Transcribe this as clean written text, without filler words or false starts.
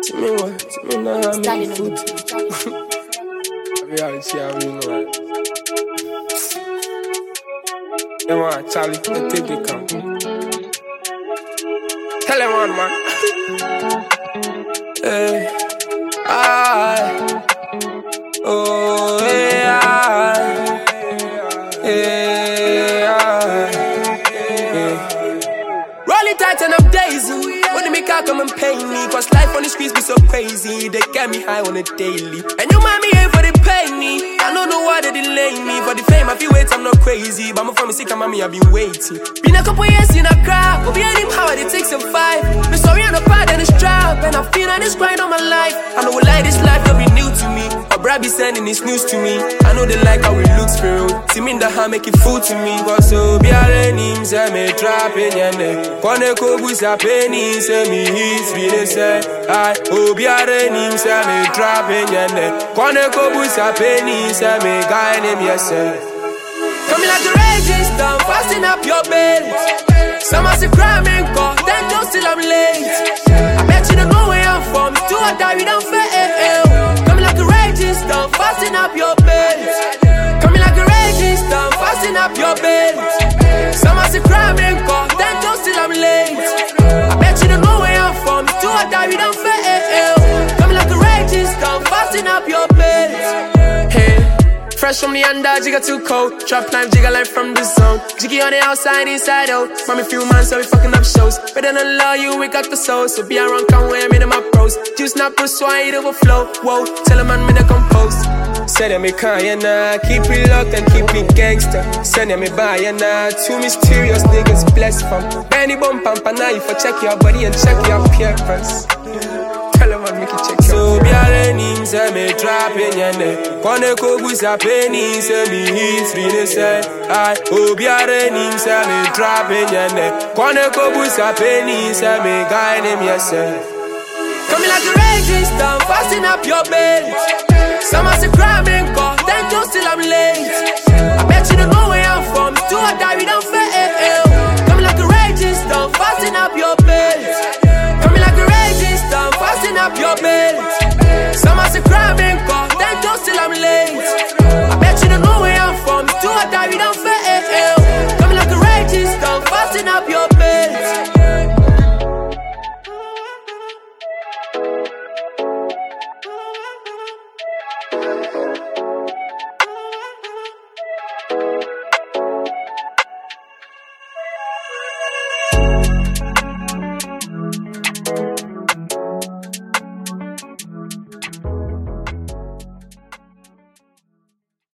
To me what? To me not have me food. Reality, I mean what? Come on, Charlie, take the count. Tell him on, man. Hey, oh, hey, Roll it tight and I'm daisy. When they make out come and pay me, cause life on the streets be so crazy. They get me high on a daily. And you mind me here for the pay me. I don't know why they delay me. For the fame I feel wait, I'm not crazy. But I'm from the sick and mommy, I've been waiting. Been a couple years in a crowd, but behind him how it takes a fight. Me sorry I'm not proud of this trap. And I feel on this grind all my life. I know like this life don't be new to me. But Brad be sending this news to me. I know they like how it looks for real. See me in the hand make it food to me. Cause so be a raining, say me trapping your neck. Kone kobu sa penny, say me hits really say I be a raining, say me trapping your neck. Kone kobu sa penny, say me guy name yourself. Coming like a raging storm, fasten up your belt. Someone say crime ain't caught, then don't still I'm late. I bet you don't know where I'm from, do or die we don't fail. Coming like a raging storm, fasten up your belt. Coming like a raging storm, fasten up your belt. Someone say crime ain't caught, then don't still I'm late. I bet you don't know where I'm from, do or die we don't fail. Coming like a raging storm, fasten up your belt. Hey, fresh from the under, jigga too cold. Drop knife, jigga life from the zone. Jiggy on the outside, inside out. Mommy few months, so we fucking up shows. Better than law, you we got the soul. So be around, come where I'm in my pros. Juice not push, so I eat overflow. Whoa, tell a man, me to compose. Say that me can't, nah. Keep it locked and keep it gangster. Send them me by, nah. Two mysterious niggas blessed from Benny Bump and now you for check your body and check your appearance. Tell them man, make it check your so be a raining, say me trapping your neck. Kone kobu sa penny, say me hits really say I be a raining, say me trapping your neck. Kone kobu sa penny, say me guy name yourself. Coming like a raging storm, fasten up your belt. Someone say crime ain't caught, then don't still I'm late. I bet you don't know where I'm from, do or die we don't fail. Coming like a raging storm, fasten up your belt. Coming like a raging storm, fasten up your belt.